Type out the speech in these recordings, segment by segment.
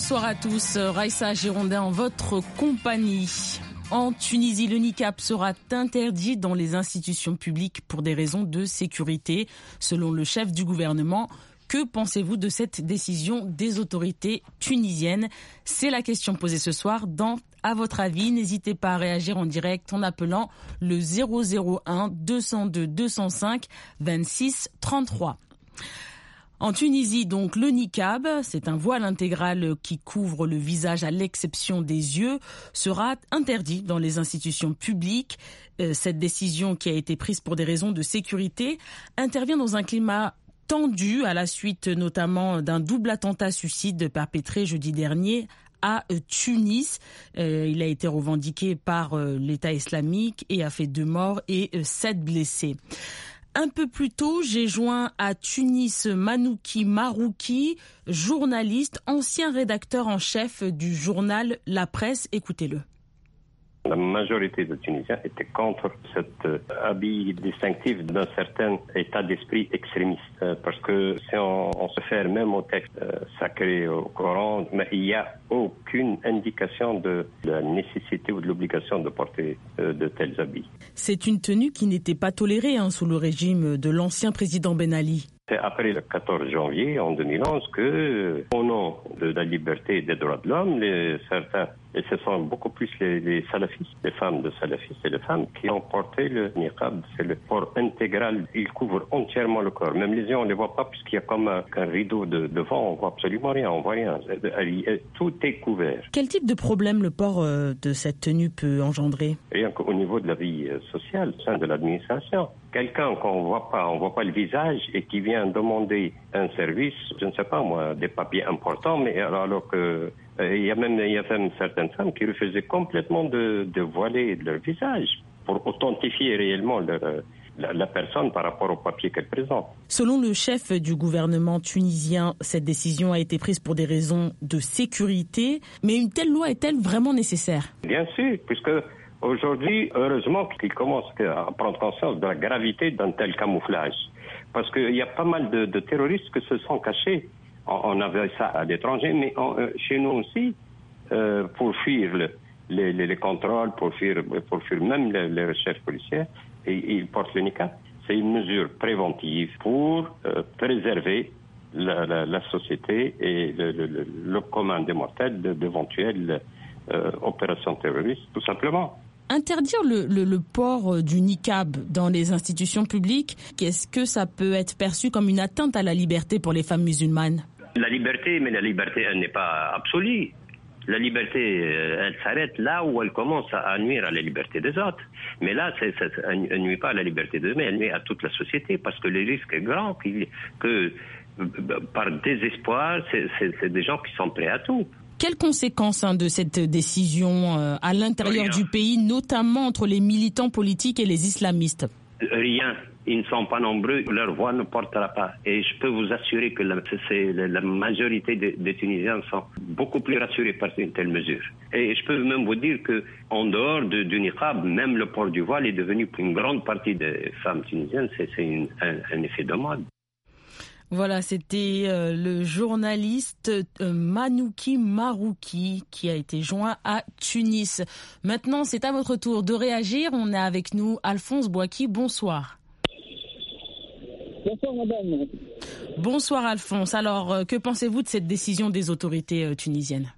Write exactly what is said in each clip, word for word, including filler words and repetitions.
Bonsoir à tous, Raïssa Girondin en votre compagnie. En Tunisie, le niqab sera interdit dans les institutions publiques pour des raisons de sécurité, selon le chef du gouvernement. Que pensez-vous de cette décision des autorités tunisiennes? C'est la question posée ce soir dans À votre avis. N'hésitez pas à réagir en direct en appelant le zéro zéro un deux zéro deux deux zéro cinq vingt-six trente-trois. En Tunisie, donc, le niqab, c'est un voile intégral qui couvre le visage à l'exception des yeux, sera interdit dans les institutions publiques. Euh, cette décision, qui a été prise pour des raisons de sécurité, intervient dans un climat tendu à la suite notamment d'un double attentat suicide perpétré jeudi dernier à Tunis. Euh, il a été revendiqué par euh, l'État islamique et a fait deux morts et euh, sept blessés. Un peu plus tôt, j'ai joint à Tunis Manouki Marouki, journaliste, ancien rédacteur en chef du journal La Presse. Écoutez-le. La majorité des Tunisiens étaient contre cet euh, habit distinctif d'un certain état d'esprit extrémiste. Euh, parce que si on, on se fait même au texte euh, sacré au Coran, mais il n'y a aucune indication de, de la nécessité ou de l'obligation de porter euh, de tels habits. C'est une tenue qui n'était pas tolérée hein, sous le régime de l'ancien président Ben Ali. C'est après le quatorze janvier en deux mille onze que, au nom de la liberté et des droits de l'homme, les, certains, et ce sont beaucoup plus les, les salafistes, les femmes de salafistes et les femmes qui ont porté le niqab. C'est le port intégral, il couvre entièrement le corps. Même les yeux, on ne les voit pas puisqu'il y a comme un, un rideau de, devant, on ne voit absolument rien, on ne voit rien. Tout est couvert. Quel type de problème le port de cette tenue peut engendrer? Rien qu'au niveau de la vie sociale, au sein de l'administration. Quelqu'un qu'on ne voit pas, on ne voit pas le visage et qui vient demander un service, je ne sais pas moi, des papiers importants, mais alors, alors que euh, il y a même il y a même certaines femmes qui refusaient complètement de, de voiler leur visage pour authentifier réellement leur, la, la personne par rapport aux papiers qu'elle présente. Selon le chef du gouvernement tunisien, cette décision a été prise pour des raisons de sécurité, mais une telle loi est-elle vraiment nécessaire? Bien sûr, puisque aujourd'hui, heureusement qu'ils commencent à prendre conscience de la gravité d'un tel camouflage. Parce qu'il y a pas mal de, de terroristes qui se sont cachés. On, on avait ça à l'étranger, mais on, euh, chez nous aussi, euh, pour fuir le, les, les, les contrôles, pour fuir, pour fuir même les, les recherches policières, et, et ils portent le niqab. C'est une mesure préventive pour euh, préserver la, la, la société et le, le, le, le commun des mortels d'éventuelles euh, opérations terroristes, tout simplement. Interdire le, le, le port du niqab dans les institutions publiques, est-ce que ça peut être perçu comme une atteinte à la liberté pour les femmes musulmanes? La liberté, mais la liberté, elle n'est pas absolue. La liberté, elle s'arrête là où elle commence à nuire à la liberté des autres. Mais là, c'est, c'est, elle ne nuit pas à la liberté d'eux, mais elle nuit à toute la société, parce que le risque est grand, que par désespoir, c'est, c'est, c'est des gens qui sont prêts à tout. Quelles conséquences hein, de cette décision euh, à l'intérieur Rien. du pays, notamment entre les militants politiques et les islamistes? Rien. Ils ne sont pas nombreux. Leur voix ne portera pas. Et je peux vous assurer que la, c'est, la majorité des, des Tunisiens sont beaucoup plus rassurés par une telle mesure. Et je peux même vous dire qu'en dehors de, du niqab, même le port du voile est devenu pour une grande partie des femmes tunisiennes, c'est, c'est une, un, un effet de mode. Voilà, c'était euh, le journaliste euh, Manouki Marouki qui a été joint à Tunis. Maintenant, c'est à votre tour de réagir. On est avec nous Alphonse Bouaki. Bonsoir. Bonsoir, madame. Bonsoir, Alphonse. Alors, euh, que pensez-vous de cette décision des autorités euh, tunisiennes?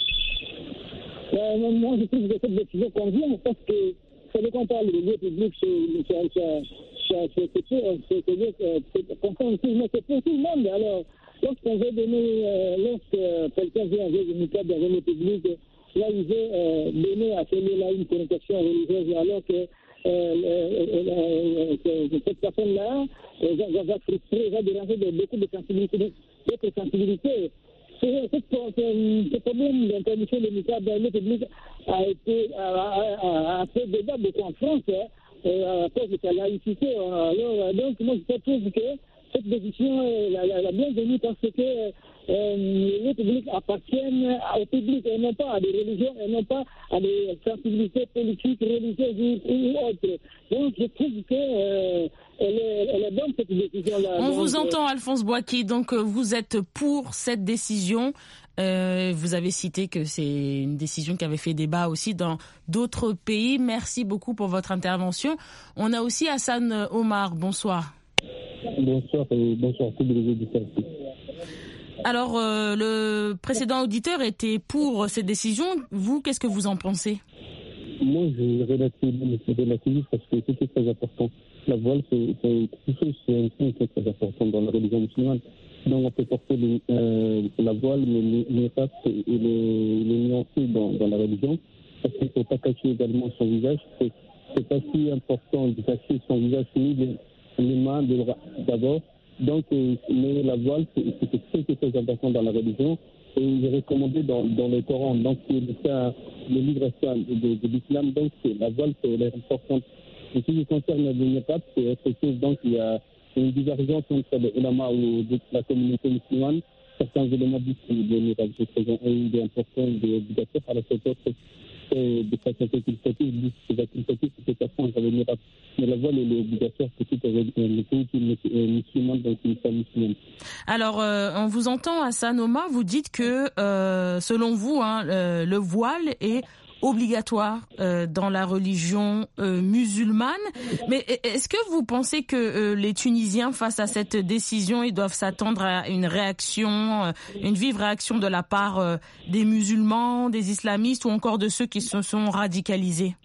euh, Moi, je trouve que cette décision convient parce que ça ne dépend pas le lieu public, c'est... C'est pour tout le monde. Alors, lorsqu'on veut donner, euh, lorsque quelqu'un vient avec une niqab dans le public, là, il veut euh, donner à celui-là une connotation religieuse, alors que euh, euh, euh, euh, cette personne-là euh, va, va frustrer, va déranger de, beaucoup de sensibilités. D'autres sensibilités. Ce problème d'interdiction de niqab dans le public a été a fait débat beaucoup en France. Hein. Euh, à cause de sa laïcité. Alors, donc, moi, je trouve que cette décision est la, la, la bienvenue parce que euh, les publics appartiennent au public et non pas à des religions et non pas à des sensibilités politiques, religieuses ou, ou autres. Donc, je trouve que euh, elle, est, elle est bonne, cette décision-là. On donc, vous entend, euh, Alphonse Bouaki, donc euh, vous êtes pour cette décision. Euh, vous avez cité que c'est une décision qui avait fait débat aussi dans d'autres pays. Merci beaucoup pour votre intervention. On a aussi Hassan Omar. Bonsoir. Bonsoir et bonsoir à tous les auditeurs. Alors, euh, le précédent auditeur était pour cette décision. Vous, qu'est-ce que vous en pensez? Moi, je relativise, je relativise parce que c'est très important. La voile, c'est, c'est, c'est un signe qui est très important dans la religion musulmane. Donc, on peut porter les, euh, la voile, mais les, les races et les, les nuancer dans, dans la religion. Parce qu'il ne faut pas cacher également son visage. C'est, c'est pas si important de cacher son visage, ni les, les mains de, d'abord. Donc, euh, mais la voile, c'est, c'est très, très important dans la religion. Et il est recommandé dans, dans le Coran. Donc, c'est le, cas, le livre de, de, de l'islam. Donc, c'est, la voile, c'est important. Et ce qui concerne le niqab, c'est autre chose. Donc, il y a une divergence entre les ulama ou la communauté musulmane. Certains éléments disent que le niqab est important, il est obligatoire. Alors, c'est autre des pratiques facultatives disent que c'est facultatif, c'est qu'à prendre le niqab. Mais la voile, elle est obligatoire pour tout le pays musulman, donc une femme musulmane. Alors, euh, on vous entend, Hassan Omar, vous dites que, euh, selon vous, hein, le, le voile est obligatoire euh, dans la religion euh, musulmane. Mais est-ce que vous pensez que euh, les Tunisiens, face à cette décision, ils doivent s'attendre à une réaction, euh, une vive réaction de la part euh, des musulmans, des islamistes ou encore de ceux qui se sont radicalisés?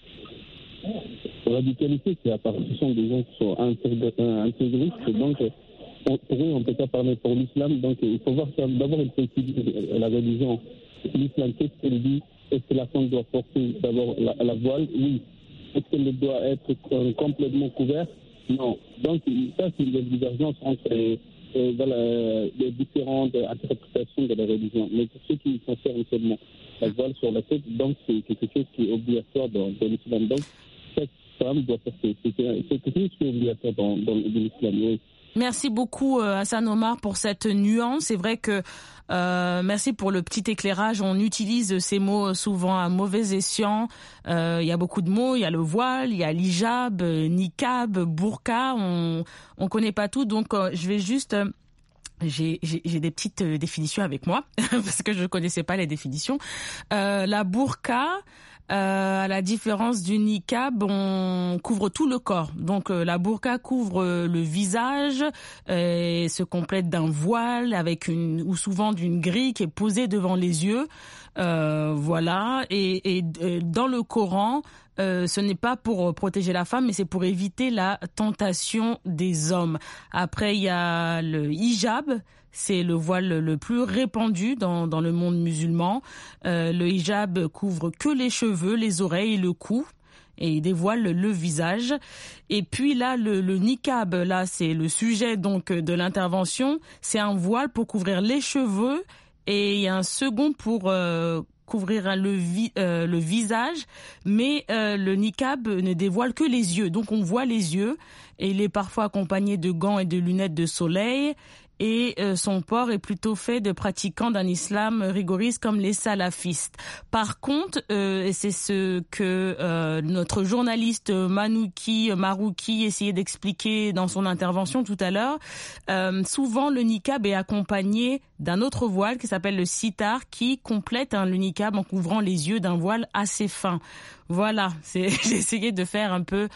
Radicalité, c'est à part, ce sont des gens qui sont intégristes, donc pour eux, on ne peut pas parler pour l'islam. Donc il faut voir d'abord, il faut étudier la religion. L'islam, qu'est-ce qu'elle dit? Est-ce que la femme doit porter d'abord la, la voile? Oui. Est-ce qu'elle doit être euh, complètement couverte? Non. Donc, ça, c'est une divergence entre euh, euh, voilà, les différentes interprétations de la religion. Mais pour ce qui concerne seulement la voile sur la tête, donc c'est quelque chose qui est obligatoire dans, dans l'islam. Donc, cette femme doit porter. C'est, c'est quelque chose qui est obligatoire dans, dans, dans l'islam, oui. Merci beaucoup Hassan Omar pour cette nuance. C'est vrai que euh, merci pour le petit éclairage. On utilise ces mots souvent à mauvais escient. Euh, il y a beaucoup de mots. Il y a le voile, il y a l'hijab, niqab, burqa. On on connaît pas tout. Donc euh, je vais juste euh, J'ai, j'ai, j'ai des petites définitions avec moi parce que je connaissais pas les définitions. Euh, la burqa, euh, à la différence du niqab, on couvre tout le corps. Donc euh, la burqa couvre le visage euh, et se complète d'un voile avec une ou souvent d'une grille qui est posée devant les yeux. Euh, voilà. Et, et, et dans le Coran, Euh, ce n'est pas pour protéger la femme, mais c'est pour éviter la tentation des hommes. Après, il y a le hijab, c'est le voile le plus répandu dans, dans le monde musulman. Euh, le hijab couvre que les cheveux, les oreilles et le cou, et il dévoile le visage. Et puis là, le, le niqab, là, c'est le sujet donc de l'intervention. C'est un voile pour couvrir les cheveux, et il y a un second pour euh, couvrir le, vi- euh, le visage, mais euh, le niqab ne dévoile que les yeux. Donc on voit les yeux, et il est parfois accompagné de gants et de lunettes de soleil, et euh, son port est plutôt fait de pratiquants d'un islam rigoriste comme les salafistes. Par contre, euh, et c'est ce que euh, notre journaliste Manouki Marouki essayait d'expliquer dans son intervention tout à l'heure, euh, souvent le niqab est accompagné d'un autre voile qui s'appelle le sitar, qui complète hein, le niqab en couvrant les yeux d'un voile assez fin. Voilà, c'est, j'ai essayé de faire un peu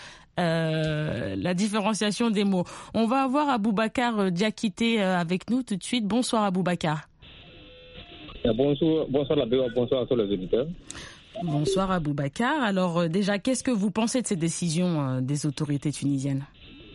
Euh, la différenciation des mots. On va avoir Aboubacar Diakité avec nous tout de suite. Bonsoir Aboubacar. Bonsoir, bonsoir la bonsoir à tous les auditeurs. Bonsoir Aboubacar. Alors déjà, qu'est-ce que vous pensez de cette décision euh, des autorités tunisiennes?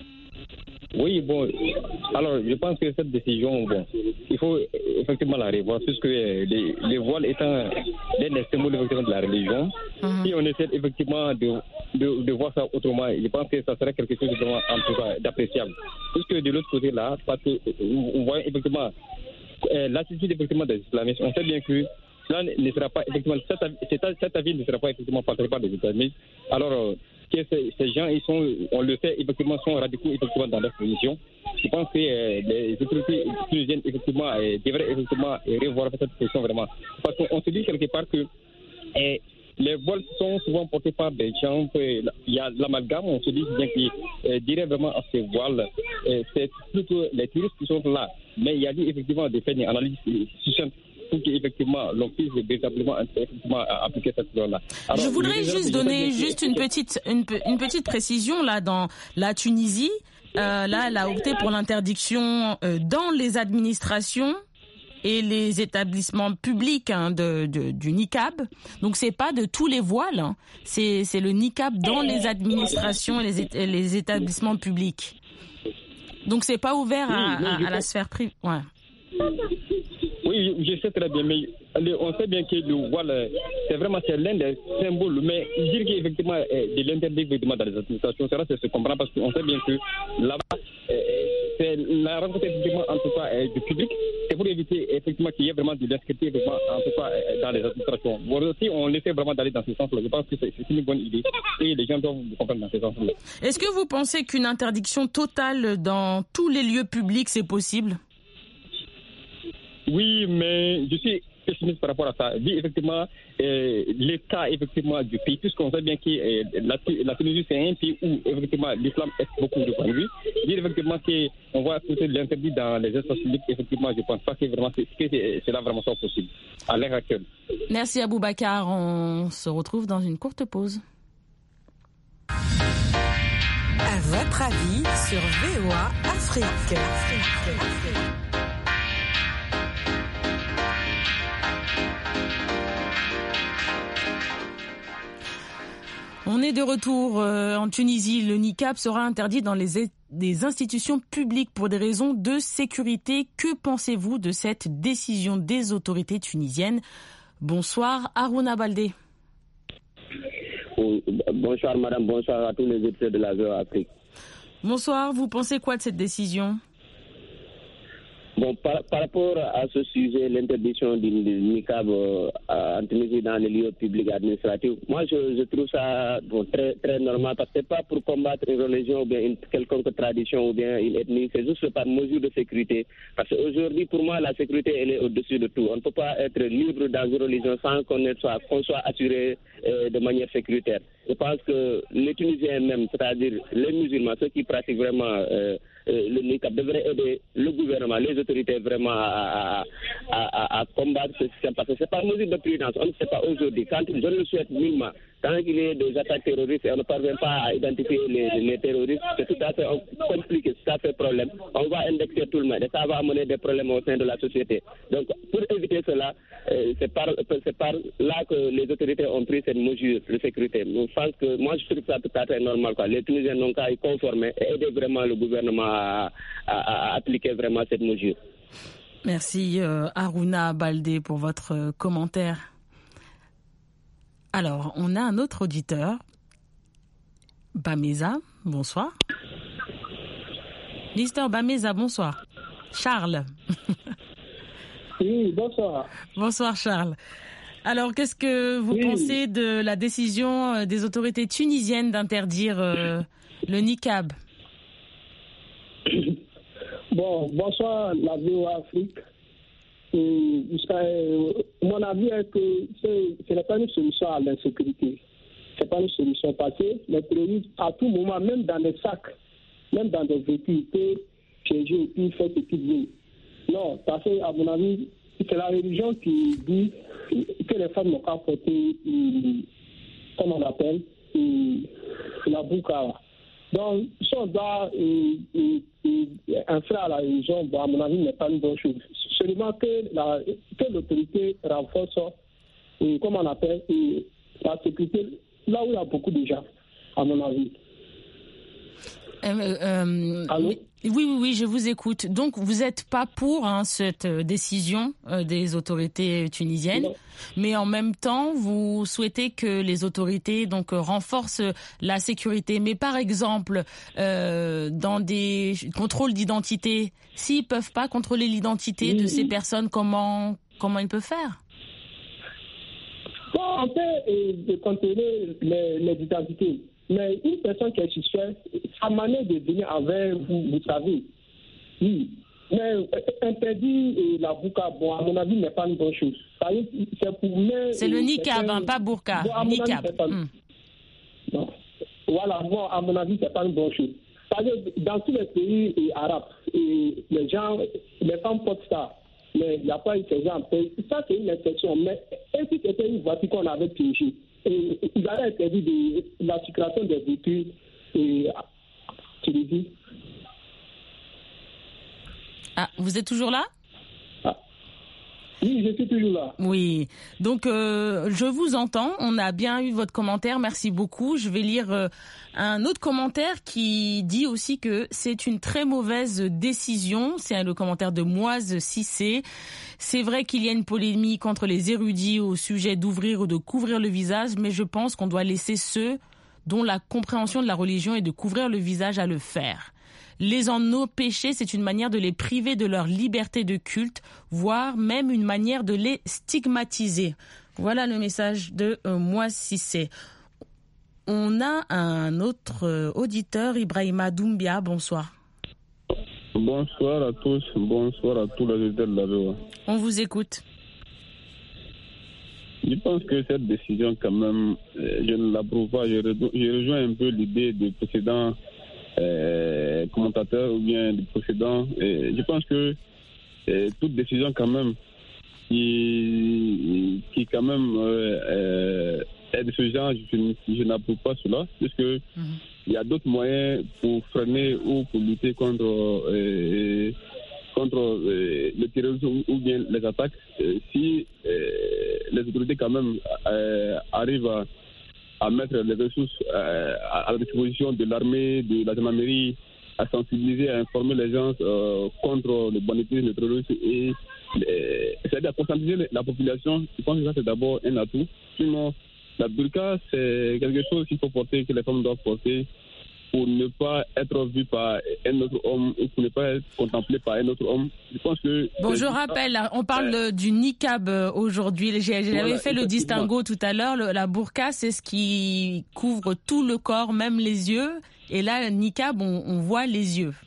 Oui, bon, alors je pense que cette décision, bon, il faut effectivement la revoir, puisque les, les voiles étant l'un des symboles effectivement de la religion, mm-hmm. si on essaie effectivement de, de, de voir ça autrement, je pense que ça serait quelque chose de vraiment, en tout cas, d'appréciable. Puisque de l'autre côté là, parce que on voit effectivement euh, l'attitude effectivement des islamistes, on sait bien que cela ne sera pas effectivement, cet, cet avis ne sera pas effectivement partagé par les islamistes. Alors, euh, que ces, ces gens, ils sont, on le sait, effectivement, sont radicaux effectivement dans leur position. Je pense que euh, les autorités tunisiennes, effectivement, euh, devraient effectivement revoir cette position vraiment. Parce qu'on se dit quelque part que euh, les voiles sont souvent portés par des gens, il y a l'amalgame, on se dit bien qu'ils euh, diraient vraiment à ces voiles, euh, c'est plutôt les touristes qui sont là. Mais il y a eu effectivement des faits, une analyse suffisante pour qu'effectivement l'on puisse véritablement effectivement, appliquer cette loi-là. Alors, je voudrais je juste donner juste une petite, une, une petite précision là dans la Tunisie. Euh, là, elle a opté pour l'interdiction euh, dans les administrations et les établissements publics hein, de, de, du niqab. Donc, c'est pas de tous les voiles. Hein. C'est, c'est le niqab dans les administrations et les, et les établissements publics. Donc, c'est pas ouvert à, à, à la sphère privée. Ouais. Oui, je sais très bien, mais on sait bien que le voile, c'est vraiment c'est l'un des symboles, mais dire qu'effectivement, de l'interdit effectivement dans les administrations, ça se comprend parce qu'on sait bien que là-bas, c'est la rencontre effectivement en tout cas du public, c'est pour éviter effectivement qu'il y ait vraiment de l'insécurité effectivement en tout cas dans les administrations. Bon, si on essaie vraiment d'aller dans ce sens-là, je pense que c'est une bonne idée et les gens doivent comprendre dans ce sens-là. Est-ce que vous pensez qu'une interdiction totale dans tous les lieux publics, c'est possible ? Oui, mais je suis pessimiste par rapport à ça. Dit effectivement euh, l'état effectivement du pays, puisqu'on sait bien que euh, la, la Tunisie c'est un pays où effectivement l'islam est beaucoup de point de vue. Dire effectivement qu'on va appliquer l'interdit dans les espaces publics, effectivement, je ne pense pas que vraiment c'est, que c'est, c'est là vraiment ça possible à l'heure actuelle. Merci Aboubacar. On se retrouve dans une courte pause. À votre avis sur V O A Afrique. Afrique. Afrique. On est de retour euh, en Tunisie. Le niqab sera interdit dans les, les institutions publiques pour des raisons de sécurité. Que pensez-vous de cette décision des autorités tunisiennes ? Bonsoir, Harouna Baldé. Bonsoir madame, bonsoir à tous les auditeurs de la V O A Afrique. Bonsoir, vous pensez quoi de cette décision ? Bon, par, par rapport à ce sujet, l'interdiction du, du niqab euh, en Tunisie dans les lieux publics administratifs, moi je, je trouve ça bon, très, très normal parce que c'est pas pour combattre une religion ou bien une quelconque tradition ou bien une ethnie, c'est juste par mesure de sécurité. Parce qu'aujourd'hui, pour moi, la sécurité elle est au-dessus de tout. On ne peut pas être libre dans une religion sans qu'on soit, qu'on soit assuré euh, de manière sécuritaire. Je pense que les Tunisiens même, c'est-à-dire les musulmans, ceux qui pratiquent vraiment euh, euh, le niqab, devraient aider le gouvernement, les autorités vraiment à, à, à, à combattre ce système. Parce que c'est par mesure de prudence. On ne sait pas aujourd'hui. Quand je ne le souhaite nullement, quand il y a des attaques terroristes et on ne parvient pas à identifier les, les terroristes, c'est tout à fait compliqué, c'est tout à fait problème. On va indexer tout le monde et ça va amener des problèmes au sein de la société. Donc, pour éviter cela, euh, c'est, par, c'est par là que les autorités ont pris cette mesure de sécurité. Je pense que moi, je trouve ça tout à fait normal, quoi. Les Tunisiens n'ont qu'à y conformer et aider vraiment le gouvernement à, à, à appliquer vraiment cette mesure. Merci euh, Harouna Baldé pour votre euh, commentaire. Alors, on a un autre auditeur, Bameza, bonsoir. Mister Bameza, bonsoir. Charles. Oui, bonsoir. Bonsoir Charles. Alors, qu'est-ce que vous oui. pensez de la décision des autorités tunisiennes d'interdire euh, le niqab ? Bon, bonsoir la V O A Afrique. Et, euh, mon avis est que c'est, ce n'est pas une solution à l'insécurité. Ce n'est pas une solution parce que les terroristes, à tout moment, même dans des sacs, même dans des véhicules, peuvent piéger et puis faire ce qu'ils veulent. Non, parce que, à mon avis, c'est la religion qui dit que les femmes n'ont qu'à porter, comme on appelle, la burqa. Donc, si on doit inférer à la religion, bon, à mon avis, n'est pas une bonne chose. Seulement que, la, que l'autorité renforce, et, comme on appelle, et, la sécurité, là où il y a beaucoup de gens, à mon avis. Euh, euh, oui, oui, oui, je vous écoute. Donc, vous n'êtes pas pour hein, cette décision euh, des autorités tunisiennes, non. Mais en même temps, vous souhaitez que les autorités donc renforcent la sécurité. Mais par exemple, euh, dans des contrôles d'identité, s'ils peuvent pas contrôler l'identité oui, de ces oui. personnes, comment comment ils peuvent faire ? Bon, on peut euh, contrôler les, les identités. Mais une personne qui est suspecte, sa manière de venir avec vous, vous savez. Oui. Mais interdit la burqa, bon, à mon avis, n'est pas une bonne chose. C'est, pour mettre, c'est le niqab, hein, pas burqa. Bon, niqab. Avis, pas... mm. non. Voilà, bon, à mon avis, c'est pas une bonne chose. Parce que dans tous les pays arabes, et les gens, les femmes portent ça. mais il n'y a pas eu ces gens. Ça, c'est une exception. Mais si c'était une voiture qu'on avait piégée, il avait interdit de la circulation des véhicules et tu le dis. Ah, vous êtes toujours là? Ah. Oui, je suis toujours là. Oui, donc euh, je vous entends, on a bien eu votre commentaire, merci beaucoup. Je vais lire euh, un autre commentaire qui dit aussi que c'est une très mauvaise décision, c'est le commentaire de Moise Cissé. C'est vrai qu'il y a une polémique entre les érudits au sujet d'ouvrir ou de couvrir le visage, mais je pense qu'on doit laisser ceux dont la compréhension de la religion est de couvrir le visage à le faire. Les en nos péchés, c'est une manière de les priver de leur liberté de culte, voire même une manière de les stigmatiser. Voilà le message de euh, Moise Cissé. On a un autre euh, auditeur, Ibrahima Doumbia, bonsoir. Bonsoir à tous, bonsoir à tous les auditeurs de la V O A. On vous écoute. Je pense que cette décision, quand même, je ne l'approuve pas. Je rejoins un peu l'idée du précédent euh, commentateur ou bien du précédent. Et je pense que euh, toute décision, quand même, qui, qui quand même euh, euh, est de ce genre, je, je n'approuve pas cela, puisque mm-hmm. il y a d'autres moyens pour freiner ou pour lutter contre, euh, contre euh, le terrorisme ou bien les attaques. Euh, si euh, les autorités quand même euh, arrivent à, à mettre les ressources euh, à la disposition de l'armée, de la gendarmerie, à sensibiliser, à informer les gens euh, contre le banditisme, le terrorisme et euh, c'est-à-dire à conscientiser la population, je pense que ça c'est d'abord un atout. Sinon, la burqa, c'est quelque chose qu'il faut porter, que les femmes doivent porter pour ne pas être vues par un autre homme ou pour ne pas être contemplées par un autre homme. Je pense que... Bon, je rappelle, on parle euh, du niqab aujourd'hui. J'avais voilà, fait le distinguo tout à l'heure. Le, la burqa, c'est ce qui couvre tout le corps, même les yeux. Et là, le niqab, on, on voit les yeux.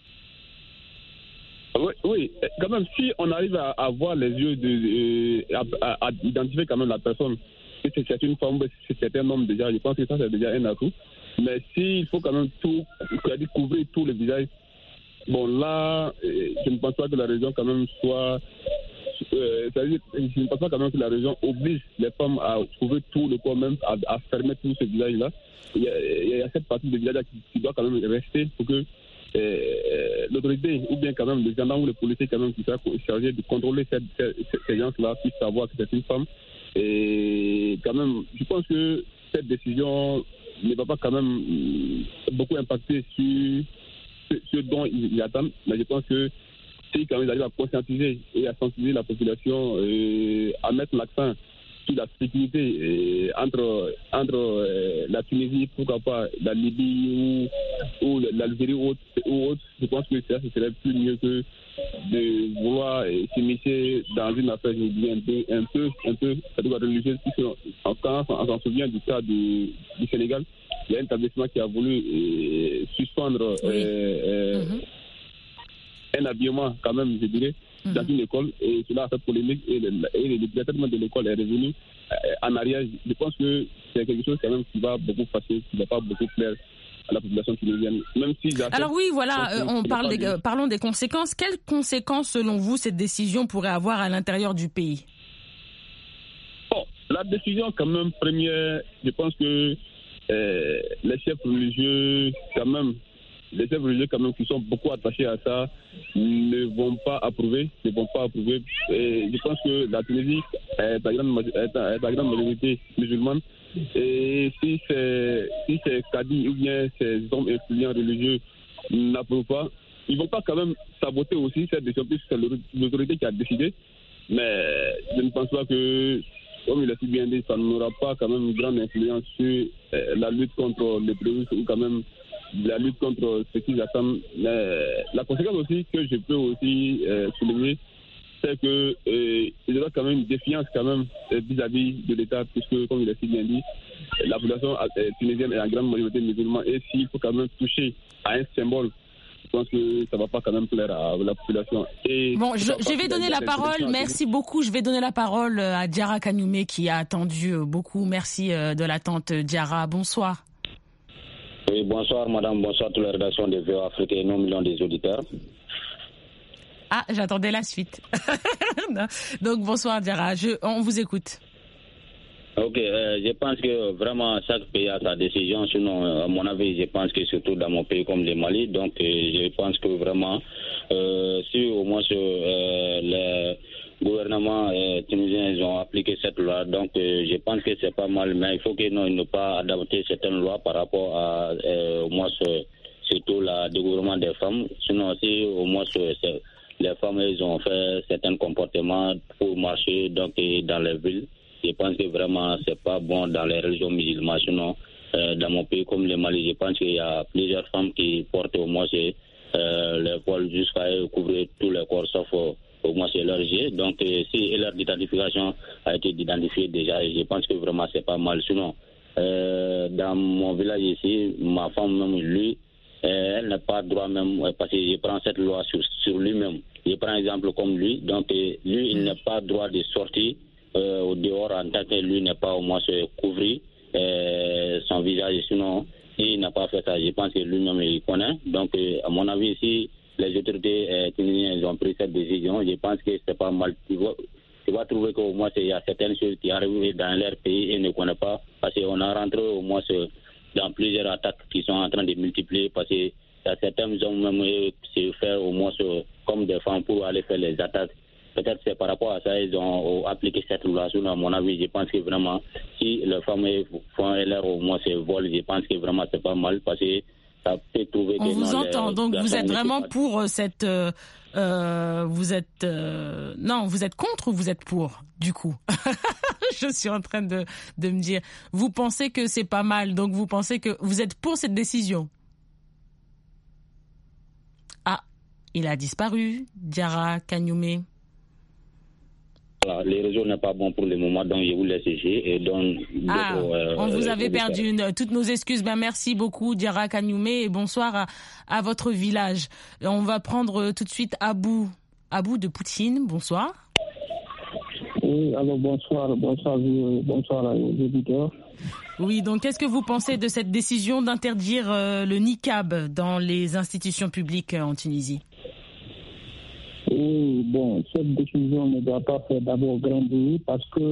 Oui, oui, quand même, si on arrive à, à voir les yeux, de, à, à, à identifier quand même la personne, si c'est une femme, si c'est un homme déjà, je pense que ça c'est déjà un atout. Mais s'il faut quand même tout, couvrir tout le visage, bon là, je ne pense pas que la région quand même soit... Euh, c'est-à-dire, je ne pense pas quand même que la région oblige les femmes à couvrir tout le corps, même à, à fermer tout ce visage-là. Il y a, il y a cette partie du visage qui, qui doit quand même rester pour que euh, l'autorité, ou bien quand même les gendarmes ou les policiers quand même qui soient chargés de contrôler cette, cette, ces gens-là puissent savoir que c'est une femme. Et quand même, je pense que cette décision ne va pas quand même beaucoup impacter sur ce, ce dont ils, ils attendent. Mais je pense que si quand même ils arrivent à conscientiser et à sensibiliser la population, et à mettre l'accent sur la sécurité et entre, entre euh, la Tunisie, pourquoi pas la Libye ou, ou l'Algérie ou autre, ou autre, je pense que ça ce serait plus mieux que de vouloir euh, s'immiscer dans une affaire, je dis un peu, un peu, un peu, ça doit être religieuse, puisque en quand on s'en souvient du cas du, du Sénégal, il y a un établissement qui a voulu euh, suspendre oui. euh, euh, mmh. un habillement, quand même, je dirais, mmh. dans une école, et cela a fait polémique, et le, et le directeur de l'école est revenu euh, en arrière. Je pense que c'est quelque chose quand même qui va beaucoup passer, qui ne va pas beaucoup plaire à la population tunisienne. Même si Alors oui, voilà, euh, on parle des, euh, parlons des conséquences. Quelles conséquences, selon vous, cette décision pourrait avoir à l'intérieur du pays? Bon, la décision, quand même, première, je pense que euh, les chefs religieux, quand même, les chefs religieux quand même qui sont beaucoup attachés à ça ne vont pas approuver, ne vont pas approuver. Et je pense que la Tunisie est à grande, est à, est à grande majorité musulmane. Et si c'est si c'est Kadi ou bien ces hommes influents religieux n'approuvent pas, ils vont pas quand même saboter aussi cette décision puisque c'est l'autorité qui a décidé. Mais je ne pense pas que, comme il a si bien dit, ça n'aura pas quand même une grande influence sur euh, la lutte contre le terrorisme ou quand même la lutte contre ce qu'ils attendent. Mais la conséquence aussi que je peux aussi euh, souligner, c'est que euh, il y aura quand même une défiance quand même vis-à-vis de l'État, puisque comme il a si bien dit, la population euh, tunisienne est en grande majorité musulmane, et s'il faut quand même toucher à un symbole, je pense que ça ne va pas quand même plaire à la population. Et bon, je, je vais donner la parole, merci beaucoup, je vais donner la parole à Diarra Kanyoumé qui a attendu beaucoup. Merci de l'attente, Diarra, bonsoir. Oui, bonsoir madame, bonsoir à toute la rédaction de V O A Afrique et nos millions des auditeurs. Ah, j'attendais la suite. Donc, bonsoir, Diarra. Je, on vous écoute. Ok, euh, je pense que vraiment chaque pays a sa décision. Sinon, à mon avis, je pense que surtout dans mon pays comme le Mali, donc euh, je pense que vraiment, euh, si au moins euh, les gouvernements euh, tunisiens ils ont appliqué cette loi, donc euh, je pense que c'est pas mal, mais il faut qu'ils n'aient pas adapté certaines lois par rapport à euh, au moins ce, surtout le dégouvernement des femmes. Sinon, si au moins ce, ce, les femmes ils ont fait certains comportements pour marcher donc dans les villes. Je pense que vraiment, c'est pas bon dans les régions musulmanes. Sinon, euh, dans mon pays comme le Mali, je pense qu'il y a plusieurs femmes qui portent au moins euh, les voiles jusqu'à couvrir tout le corps, sauf euh, au moins c'est leur jet. Donc, euh, si leur identification a été identifiée déjà, je pense que vraiment, c'est pas mal. Sinon, euh, dans mon village ici, ma femme, même lui, euh, elle n'a pas droit même, parce que je prends cette loi sur, sur lui-même. Je prends un exemple comme lui. Donc, euh, lui, il n'a pas droit de sortir Euh, au dehors en tant que lui n'est pas au moins se couvrir euh, son visage, sinon il n'a pas fait ça, je pense que lui-même il connaît. Donc euh, à mon avis, si les autorités euh, tunisiennes ont pris cette décision, je pense que c'est pas mal. Tu vas, tu vas trouver qu'au moins il y a certaines choses qui arrivent dans leur pays et ne connaissent pas, parce qu'on a rentré au moins dans plusieurs attaques qui sont en train de multiplier, parce que y a certains hommes même se faire au moins comme des femmes pour aller faire les attaques. Peut-être c'est par rapport à ça ils ont appliqué cette loi. À mon avis, je pense que vraiment, si les femmes font leur au moins ces vols, je pense que vraiment c'est pas mal, parce que ça peut trouver. On que vous entend, les, donc vous êtes vraiment pas... pour cette. Euh, euh, vous êtes euh, non, vous êtes contre ou vous êtes pour du coup? Je suis en train de de me dire. Vous pensez que c'est pas mal, donc vous pensez que vous êtes pour cette décision? Ah, il a disparu, Diarra Kanyoumé. Voilà, les réseaux n'est pas bon pour le moment, donc je vous laisse ici. Et donc, ah, donc, euh, on vous avait euh, perdu une, toutes nos excuses. Ben, merci beaucoup, Diarra Kanyoumé, et bonsoir à, à votre village. On va prendre tout de suite Abou, Abou de Poutine. Bonsoir. Oui, alors bonsoir, bonsoir, bonsoir aux auditeurs. Oui, donc qu'est-ce que vous pensez de cette décision d'interdire euh, le niqab dans les institutions publiques en Tunisie? Oui, bon, cette décision ne doit pas faire d'abord grand bruit, parce que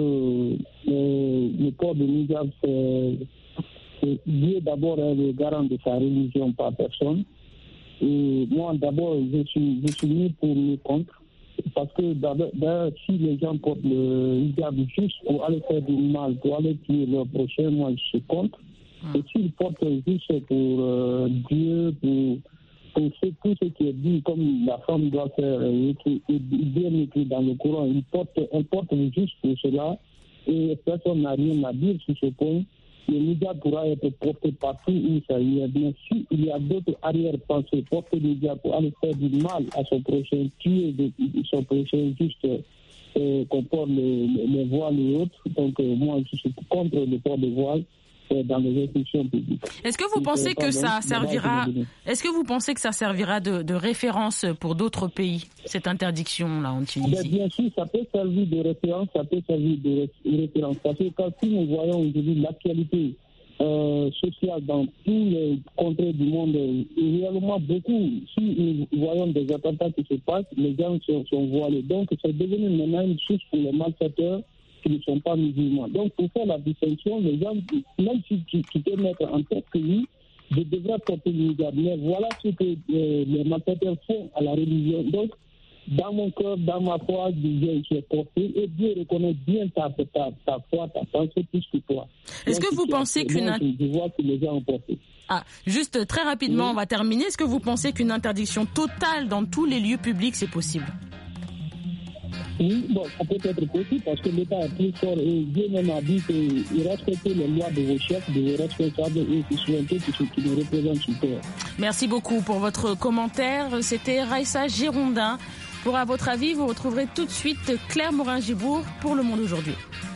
le, le port de niqab, c'est, c'est Dieu d'abord est le garant de sa religion par personne. Et moi d'abord, je suis, je suis ni pour ni contre, parce que d'abord, d'abord, si les gens portent le niqab juste pour aller faire du mal, pour aller tuer leur prochain, moi je suis contre. Et s'ils portent juste pour euh, Dieu, pour Et c'est tout ce qui est dit, comme la femme doit faire, bien écrit dans le Coran, il porte, elle porte juste pour cela, et personne n'a rien à dire sur ce point. Le niqab pourra être porté partout où ça y est. Bien si il y a d'autres arrière-pensées, porter le niqab pour aller faire du mal à son prochain, tuer de, son prochain, juste euh, qu'on porte les, les voiles et autres. Donc euh, moi, je suis contre le port de voile dans les institutions publiques. Est-ce que vous pensez que ça servira Est-ce que vous pensez que ça servira de, de référence pour d'autres pays, cette interdiction là en Tunisie? Bien sûr, ça peut servir de référence, ça peut servir de référence. Parce que quand si nous voyons aujourd'hui l'actualité euh, sociale dans tous les contrées du monde, réellement beaucoup, si nous voyons des attentats qui se passent, les gens sont, sont voilés. Donc c'est devenu maintenant une source pour les malfaiteurs qui ne sont pas musulmans. Donc, pour faire la distinction, les gens, même si tu, tu peux mettre en tête que oui, je devrais porter le niqab, mais voilà ce que euh, les malfaiteurs font à la religion. Donc, dans mon cœur, dans ma foi, Dieu est porté et Dieu reconnaît bien ta, ta, ta foi, ta pensée plus que toi. Est-ce Donc, que vous pensez qu'une... Je vois que les gens ont porté. Ah, juste très rapidement, oui. On va terminer. Est-ce que vous pensez qu'une interdiction totale dans tous les lieux publics, c'est possible? Oui, bon, ça peut être possible parce que l'État est plus fort et Dieu même a dit qu'il respecte les lois de vos chefs, de vos responsables et qui sont tous ceux qui nous représentent sur terre. Merci beaucoup pour votre commentaire. C'était Raïssa Girondin. Pour À votre avis, vous retrouverez tout de suite Claire Morin-Gibourg pour Le Monde aujourd'hui.